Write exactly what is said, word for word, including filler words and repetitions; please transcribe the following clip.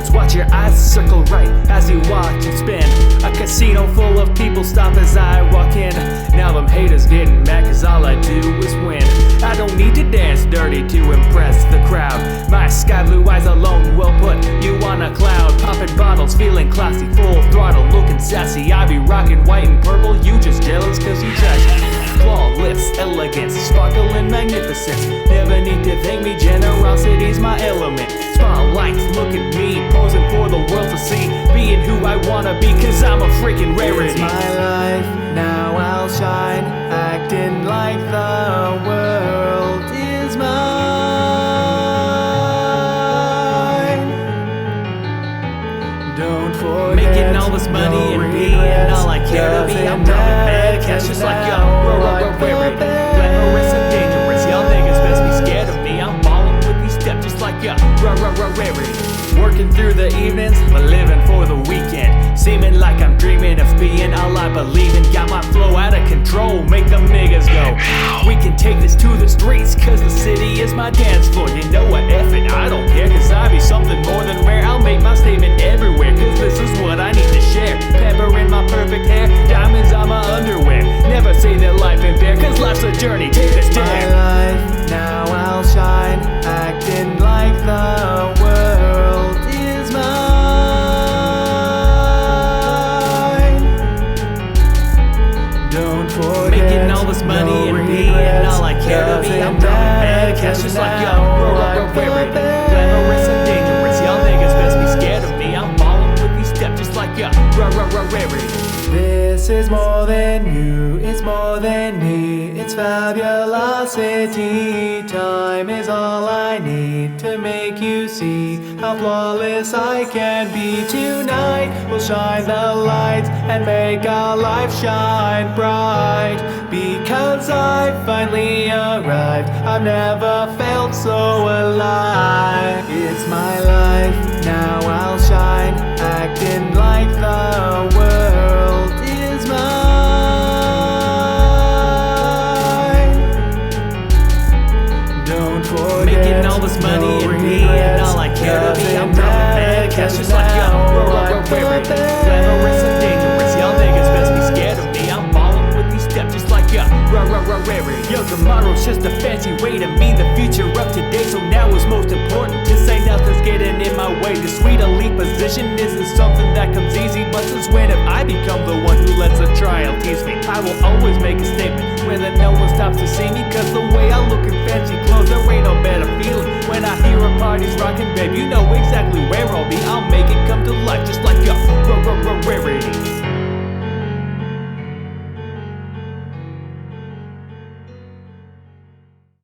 haters, watch your eyes circle right as you watch and spin. A casino full of people stop as I walk in. Now them haters getting mad cause all I do is win. I don't need to dance dirty to impress the crowd. My sky blue eyes alone will put you on a cloud. Popping bottles, feeling classy, full throttle, looking sassy. I be rocking white and purple, you just jealous cause you trashy. Flawless elegance, sparkling magnificence. Never need to thank me, generosity's my element. Spotlights, look at me, posing for the world to see. Being who I wanna be, cause I'm a freaking rarity. It's my life, now I'll shine, acting like the world is mine. Don't forget, making all this money no and being all I care to be. I'm dropping bad cash just like yo, rarity. Glamorous and dangerous, y'all niggas best be scared of me. I'm ballin' with these steps just like yo, rarity. Working through the evenings, but living for the weekend. Seeming like I'm dreaming of being all I believe in. Got my flow out of control, make them niggas go. We can take this to the streets, cause the city is my dance floor. You know what, F it, I don't care, cause I be something more than rare. I'll make my statement everywhere, cause this is what I need to share. Pepper in my perfect hair, diamonds on my underwear. Never say that life ain't fair, cause life's a journey, take this my dare. life, now I'll shine, acting like the world is mine. Don't forget, making all this money no and being all I care to be. I'm dropping bad cash just like yo, rarity. Glamorous and dangerous, y'all niggas best be scared of me. I'm ballin' with these steps just like yo, rarity. This is more than you, it's more than me, it's fabulosity. Time is all I need to make you see how flawless I can be. Tonight we'll shine the lights and make our life shine bright. Because I finally arrived, I've never felt so alive. It's my life, now I'll shine, acting like the world is mine. Don't forget, making all this money no and being all I care to be. I'm dropping bad cash just like yo, rarity. Glamorous and dangerous, y'all niggas best be scared of me. I'm ballin' with these steps just like yo, rarity. Yo, tomorrow's just a fancy way to mean the future of today. So now is most important to say nothing's getting in my way. The sweet elite position isn't something that comes easy, but since when have I become the one who lets a trial tease me? I will always make a statement whether no one stops to see me, cause the way I look in fancy clothes, there ain't no better feeling. When I hear a party's rockin', babe, you know exactly where I'll be. I'll